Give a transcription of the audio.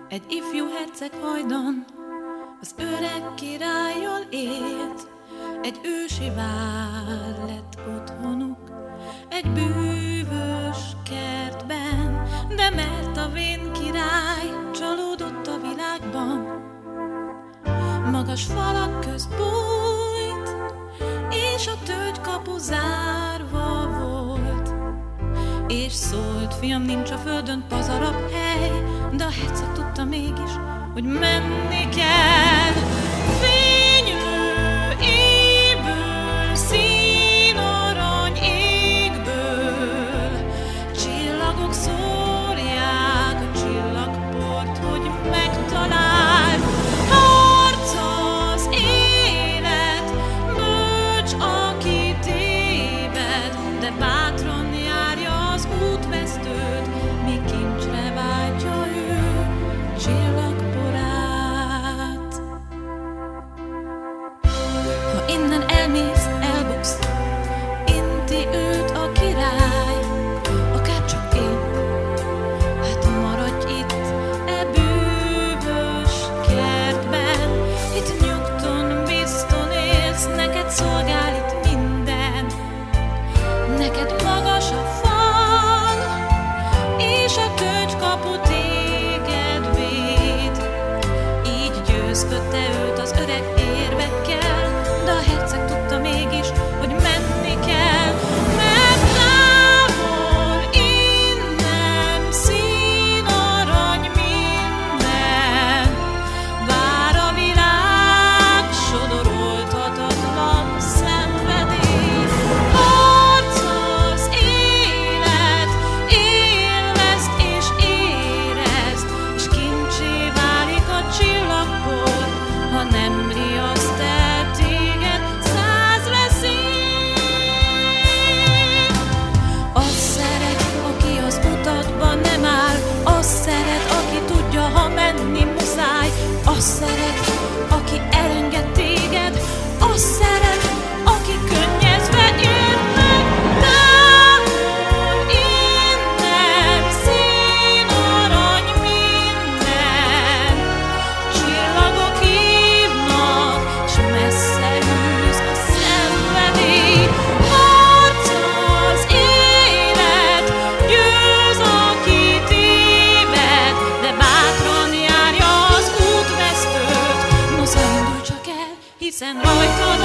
Egy ifjú herceg hajdan az öreg királlyal élt, egy ősi vár lett otthonuk, egy bűvös kertben, de mert a vén király csalódott a világban. Magas falak közt bújt, és a tölgykapu zárva volt, és szólt: fiam, nincs a földön pazarabb hely, de a herceg tudta mégis, hogy menni kell. Fénylő égből, színarany égből, csillagok szórják a csillagport, hogy megtalál. Harc az élet, bölcs, aki téved, de bátran járja az útvesztőt, míg kincsre váltja ő csillagporát. Ha innen elmész, elbuksz, inti őt a király, akár csak én, hát maradj itt, e bűvös kertben. Itt nyugton, bizton élsz, neked szolgál itt minden, neked magas a fal, és a tölgykapu téged véd. Így győzködte őt az öreg érvekkel, de a herceg tudta mégis, hogy menni kell. Mert távol innen színarany minden, vár a világ sodoroltatlan szenvedély. Harc az élet, élvezd és érezd, és kincsé válik a csillagpor, ha nem riaszt el téged 100 veszély. Azt szeret, aki az utatban nem áll, azt szeret, aki tudja, ha menni muszáj, azt szeret, aki elenged téged, azt szeret, aki könnyezve ért meg. Távol innen színarany minden, csillagok hívnak, s messze hűz a szenvedély. Harc az élet, győz, aki téved, de bátran járja az útvesztőt. Nosza, indulj csak el, hiszen rajta